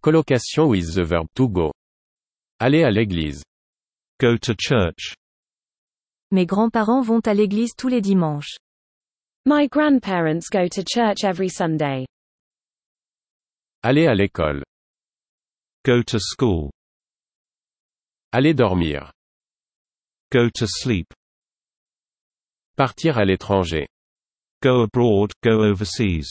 Colocation with the verb to go. Aller à l'église. Go to church. Mes grands-parents vont à l'église tous les dimanches. My grandparents go to church every Sunday. Aller à l'école. Go to school. Aller dormir. Go to sleep. Partir à l'étranger. Go abroad, go overseas.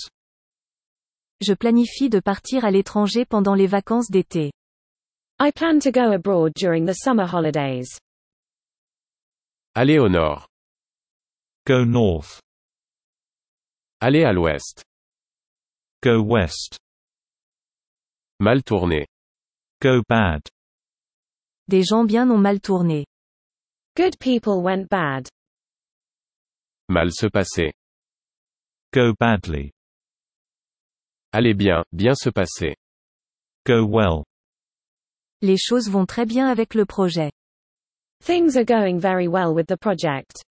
Je planifie de partir à l'étranger pendant les vacances d'été. I plan to go abroad during the summer holidays. Aller au nord. Go north. Aller à l'ouest. Go west. Mal tourner. Go bad. Des gens bien ont mal tourné. Good people went bad. Mal se passer. Go badly. Aller bien, bien se passer. Go well. Les choses vont très bien avec le projet. Things are going very well with the project.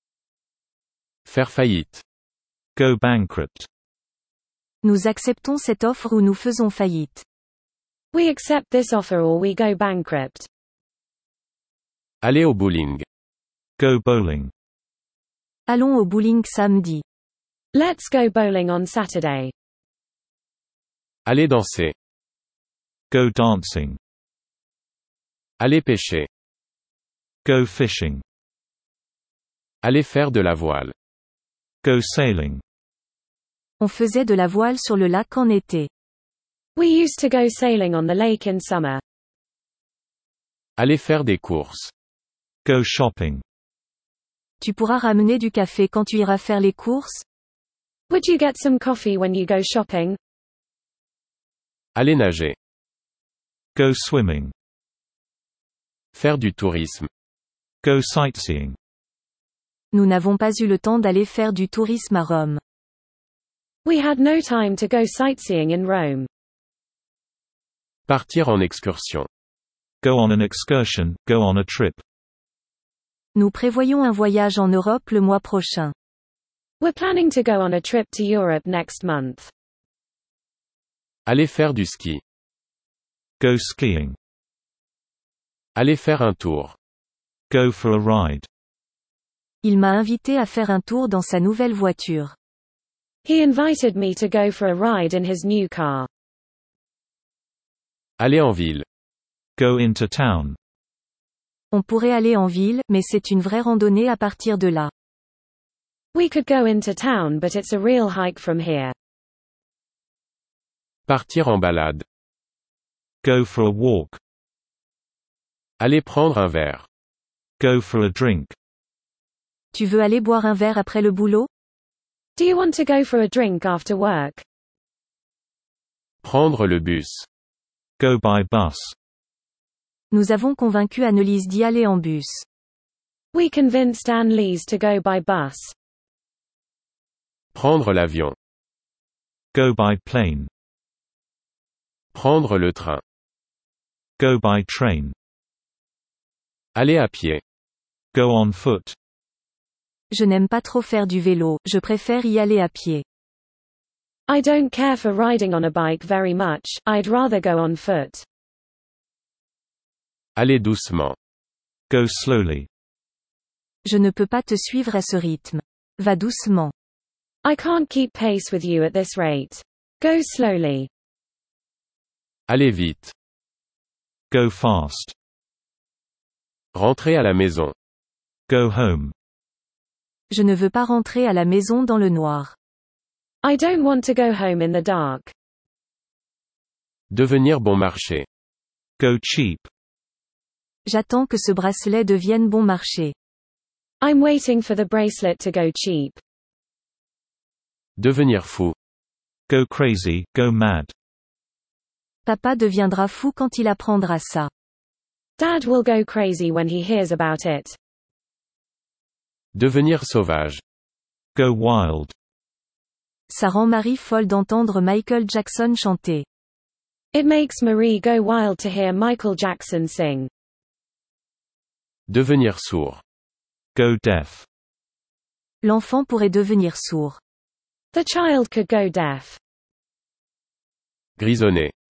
Faire faillite. Go bankrupt. Nous acceptons cette offre ou nous faisons faillite. We accept this offer or we go bankrupt. Aller au bowling. Go bowling. Allons au bowling samedi. Let's go bowling on Saturday. Aller danser. Go dancing. Aller pêcher. Go fishing. Aller faire de la voile. Go sailing. On faisait de la voile sur le lac en été. We used to go sailing on the lake in summer. Aller faire des courses. Go shopping. Tu pourras ramener du café quand tu iras faire les courses? Would you get some coffee when you go shopping? Aller nager. Go swimming. Faire du tourisme. Go sightseeing. Nous n'avons pas eu le temps d'aller faire du tourisme à Rome. We had no time to go sightseeing in Rome. Partir en excursion. Go on an excursion, go on a trip. Nous prévoyons un voyage en Europe le mois prochain. We're planning to go on a trip to Europe next month. Aller faire du ski. Go skiing. Aller faire un tour. Go for a ride. Il m'a invité à faire un tour dans sa nouvelle voiture. He invited me to go for a ride in his new car. Aller en ville. Go into town. On pourrait aller en ville, mais c'est une vraie randonnée à partir de là. We could go into town but it's a real hike from here. Partir en balade. Go for a walk. Aller prendre un verre. Go for a drink. Tu veux aller boire un verre après le boulot? Do you want to go for a drink after work? Prendre le bus. Go by bus. Nous avons convaincu Annelise d'y aller en bus. We convinced Annelise to go by bus. Prendre l'avion. Go by plane. Prendre le train. Go by train. Aller à pied. Go on foot. Je n'aime pas trop faire du vélo, je préfère y aller à pied. I don't care for riding on a bike very much, I'd rather go on foot. Aller doucement. Go slowly. Je ne peux pas te suivre à ce rythme. Va doucement. I can't keep pace with you at this rate. Go slowly. Aller vite. Go fast. Rentrer à la maison. Go home. Je ne veux pas rentrer à la maison dans le noir. I don't want to go home in the dark. Devenir bon marché. Go cheap. J'attends que ce bracelet devienne bon marché. I'm waiting for the bracelet to go cheap. Devenir fou. Go crazy, go mad. Papa deviendra fou quand il apprendra ça. Dad will go crazy when he hears about it. Devenir sauvage. Go wild. Ça rend Marie folle d'entendre Michael Jackson chanter. It makes Marie go wild to hear Michael Jackson sing. Devenir sourd. Go deaf. L'enfant pourrait devenir sourd. The child could go deaf. Grisonner.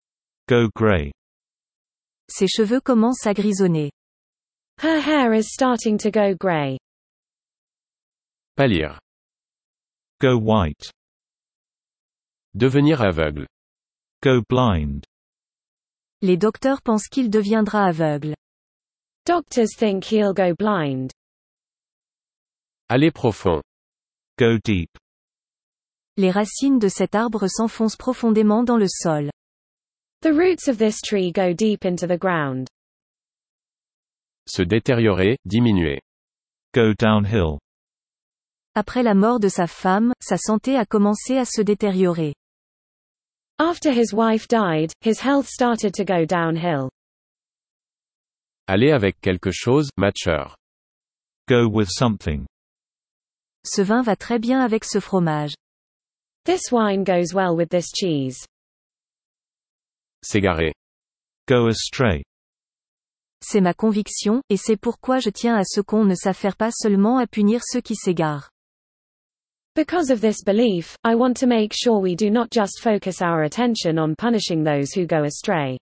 Go gray. Ses cheveux commencent à grisonner. Her hair is starting to go grey. Pâlir. Go white. Devenir aveugle. Go blind. Les docteurs pensent qu'il deviendra aveugle. Doctors think he'll go blind. Aller profond. Go deep. Les racines de cet arbre s'enfoncent profondément dans le sol. The roots of this tree go deep into the ground. Se détériorer, diminuer. Go downhill. Après la mort de sa femme, sa santé a commencé à se détériorer. After his wife died, his health started to go downhill. Aller avec quelque chose, matcheur. Go with something. Ce vin va très bien avec ce fromage. This wine goes well with this cheese. S'égarer. Go astray. C'est ma conviction, et c'est pourquoi je tiens à ce qu'on ne s'affaire pas seulement à punir ceux qui s'égarent. Because of this belief, I want to make sure we do not just focus our attention on punishing those who go astray.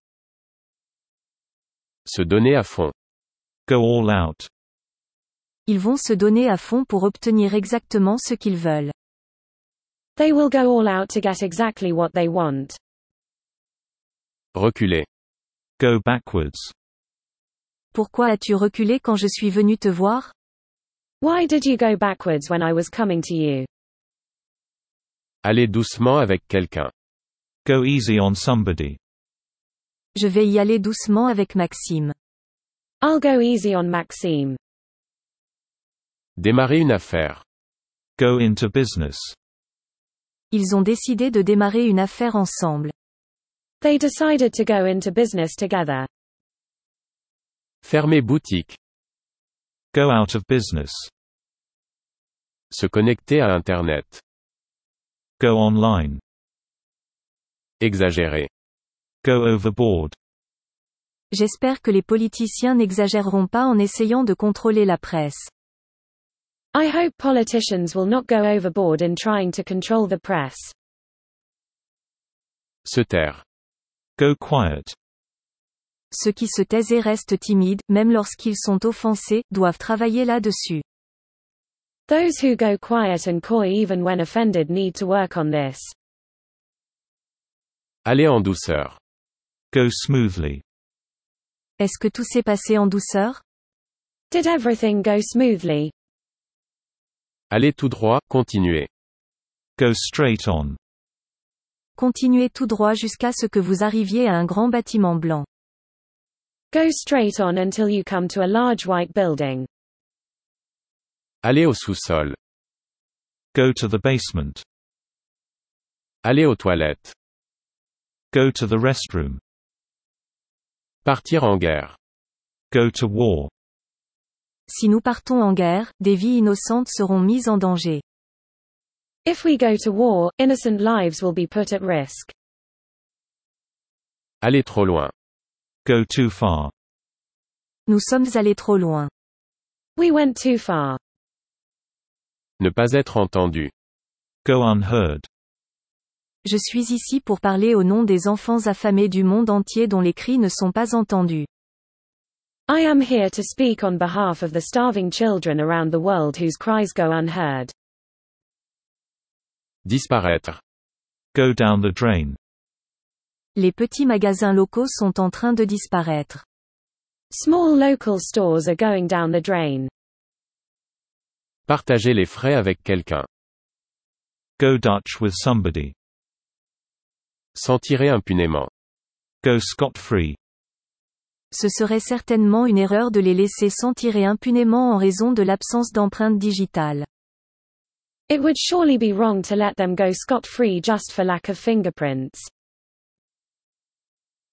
Se donner à fond. Go all out. Ils vont se donner à fond pour obtenir exactement ce qu'ils veulent. They will go all out to get exactly what they want. Reculer. Go backwards. Pourquoi as-tu reculé quand je suis venu te voir? Why did you go backwards when I was coming to you? Aller doucement avec quelqu'un. Go easy on somebody. Je vais y aller doucement avec Maxime. I'll go easy on Maxime. Démarrer une affaire. Go into business. Ils ont décidé de démarrer une affaire ensemble. They decided to go into business together. Fermer boutique. Go out of business. Se connecter à Internet. Go online. Exagérer. Go overboard. J'espère que les politiciens n'exagéreront pas en essayant de contrôler la presse. I hope politicians will not go overboard in trying to control the press. Se taire. Go quiet. Ceux qui se taisent et restent timides, même lorsqu'ils sont offensés, doivent travailler là-dessus. Those who go quiet and coy even when offended need to work on this. Aller en douceur. Go smoothly. Est-ce que tout s'est passé en douceur? Did everything go smoothly? Aller tout droit, continuer. Go straight on. Continuez tout droit jusqu'à ce que vous arriviez à un grand bâtiment blanc. Go straight on until you come to a large white building. Aller au sous-sol. Go to the basement. Aller aux toilettes. Go to the restroom. Partir en guerre. Go to war. Si nous partons en guerre, des vies innocentes seront mises en danger. If we go to war, innocent lives will be put at risk. Aller trop loin. Go too far. Nous sommes allés trop loin. We went too far. Ne pas être entendu. Go unheard. Je suis ici pour parler au nom des enfants affamés du monde entier dont les cris ne sont pas entendus. I am here to speak on behalf of the starving children around the world whose cries go unheard. Disparaître. Go down the drain. Les petits magasins locaux sont en train de disparaître. Small local stores are going down the drain. Partager les frais avec quelqu'un. Go Dutch with somebody. S'en tirer impunément. Go scot-free. Ce serait certainement une erreur de les laisser s'en tirer impunément en raison de l'absence d'empreinte digitale. It would surely be wrong to let them go scot-free just for lack of fingerprints.